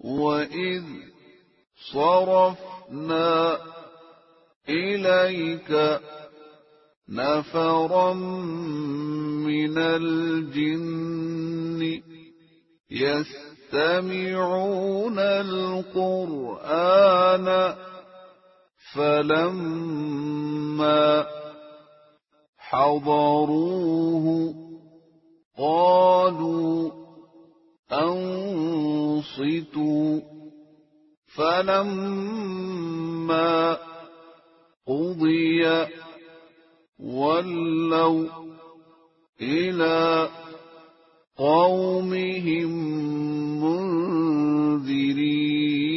وإذ صرفنا إليك نفرا من الجن يستمعون القرآن فلما حضروه قالوا أنصتوا فلما قضي ولوا إلى قومهم منذرين